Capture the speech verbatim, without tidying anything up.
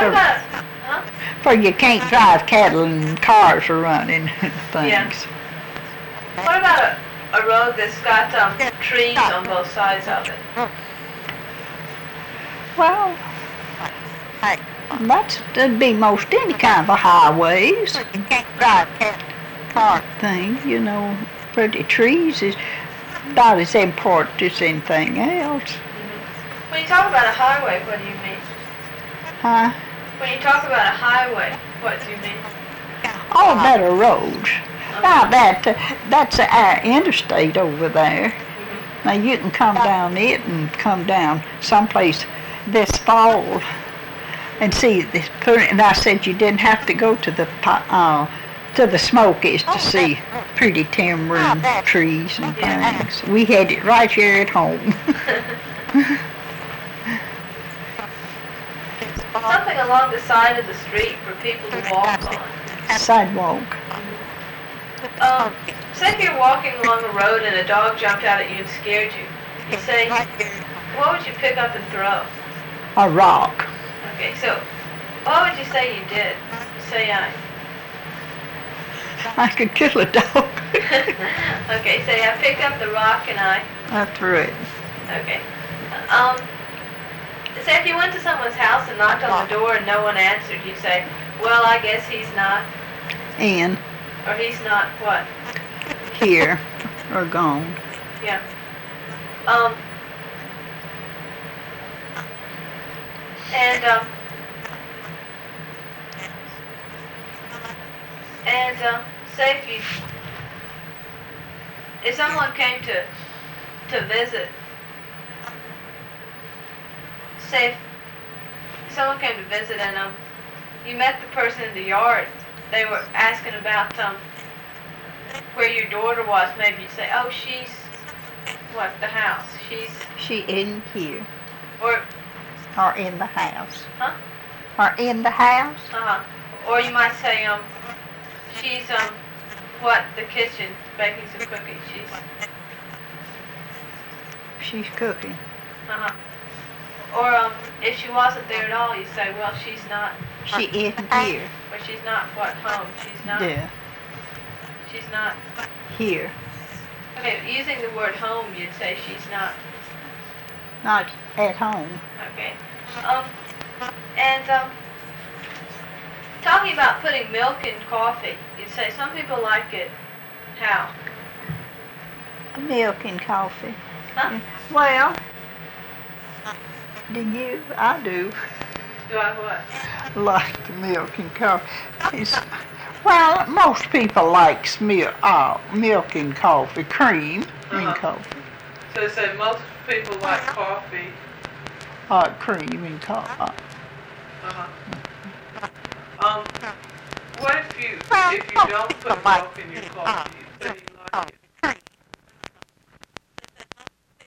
What about, huh? For you can't drive cattle and cars are running and things. Yeah. What about a, a road that's got um, trees on both sides of it? Well, that's, that'd be most any kind of a highways. You can't drive cattle, car thing, you know. Pretty trees is not as important as anything else. Mm-hmm. When you talk about a highway, what do you mean? Huh? When you talk about a highway, what do you mean? All better roads. Now that, uh, that's our interstate over there. Mm-hmm. Now you can come down it and come down someplace this fall and see this. And I said you didn't have to go to the uh, to the Smokies to see pretty timber and trees and things. We had it right here at home. Something along the side of the street for people to walk on. Sidewalk. Um, say if you're walking along the road and a dog jumped out at you and scared you, you say, what would you pick up and throw? A rock. Okay, so what would you say you did? Say I. I could kill a dog. Okay, say I picked up the rock and I. I threw it. Okay. Um, say if you went to someone's house and knocked on the door and no one answered, you say, well, I guess he's not. In. Or he's not what? Here. Or gone. Yeah. Um. And, um. And, um, say if you, if someone came to, to visit, say if someone came to visit and, um, you met the person in the yard, they were asking about, um, where your daughter was, maybe you say, oh, she's, what, the house, she's... She in here. Or... Or in the house. Huh? Or in the house. Uh-huh. Or you might say, um, she's, um, what, the kitchen, baking some cookies, she's... She's cooking. Uh-huh. Or, um, if she wasn't there at all, you say, well, she's not... She in here. Or she's not, what, home, she's not... Yeah. She's not... Here. Okay, using the word home, you'd say she's not... Not at home. Okay. Um, and, um, talking about putting milk in coffee, you'd say some people like it, how? Milk in coffee. Huh? Well, do you? I do. Do I what? Like the milk and coffee. It's, well, most people like milk, uh, milk and coffee, cream Uh-huh. and coffee. So you say most people like coffee. Uh, cream and coffee. Uh-huh. Um, what if you, if you don't put milk in your coffee? Say